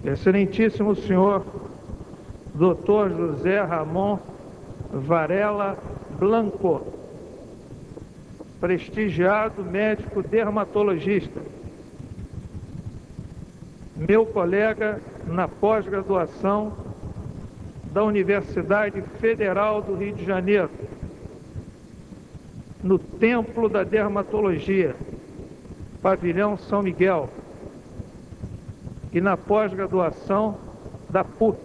Excelentíssimo senhor Dr. José Ramon Varela Blanco, prestigiado médico dermatologista, meu colega na pós-graduação da Universidade Federal do Rio de Janeiro, no Templo da Dermatologia, Pavilhão São Miguel, e na pós-graduação da PUC,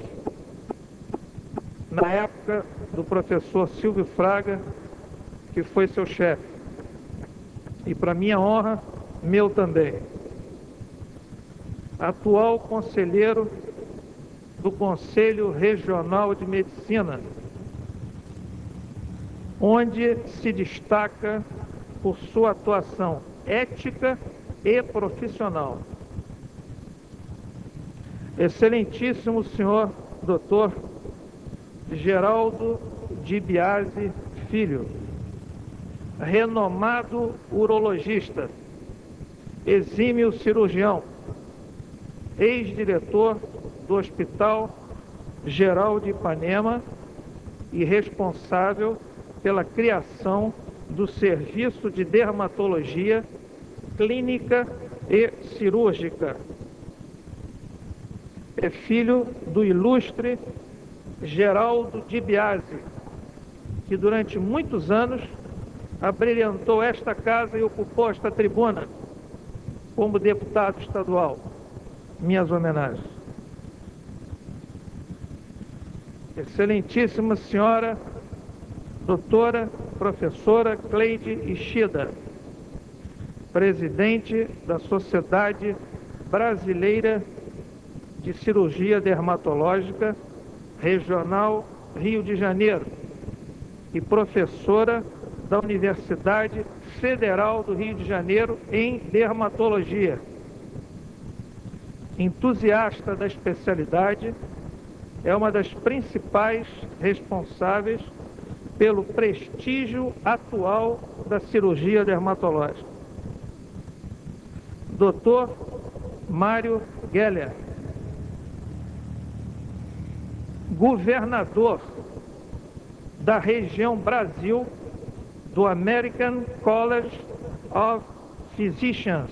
na época do professor Silvio Fraga, que foi seu chefe. E para minha honra, meu também. Atual conselheiro do Conselho Regional de Medicina, onde se destaca por sua atuação ética e profissional. Excelentíssimo senhor Dr. Geraldo de Biasi Filho, renomado urologista, exímio cirurgião, ex-diretor do Hospital Geral de Ipanema e responsável pela criação do Serviço de Dermatologia Clínica e Cirúrgica. É filho do ilustre Geraldo de Biasi, que durante muitos anos abrilhantou esta casa e ocupou esta tribuna como deputado estadual. Minhas homenagens. Excelentíssima senhora doutora professora Cleide Ishida, presidente da Sociedade Brasileira de Cirurgia Dermatológica Regional Rio de Janeiro e professora da Universidade Federal do Rio de Janeiro em dermatologia. Entusiasta da especialidade, é uma das principais responsáveis pelo prestígio atual da cirurgia dermatológica. Dr. Mário Geller, governador da região Brasil do American College of Physicians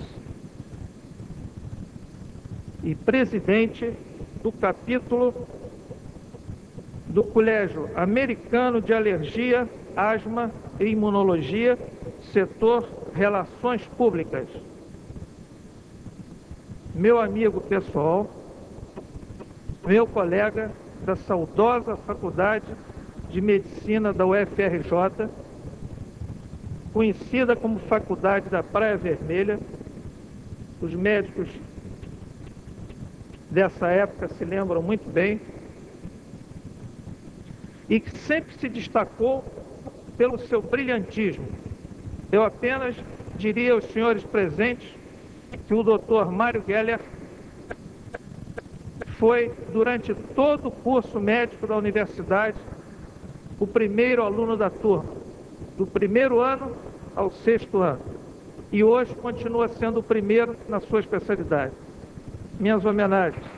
e presidente do capítulo do Colégio Americano de Alergia, Asma e Imunologia, setor Relações Públicas. Meu amigo pessoal, meu colega da saudosa Faculdade de Medicina da UFRJ, conhecida como Faculdade da Praia Vermelha. Os médicos dessa época se lembram muito bem, e que sempre se destacou pelo seu brilhantismo. Eu apenas diria aos senhores presentes que o Dr. Mário Geller foi, durante todo o curso médico da universidade, o primeiro aluno da turma, do primeiro ano ao sexto ano, e hoje continua sendo o primeiro na sua especialidade. Minhas homenagens.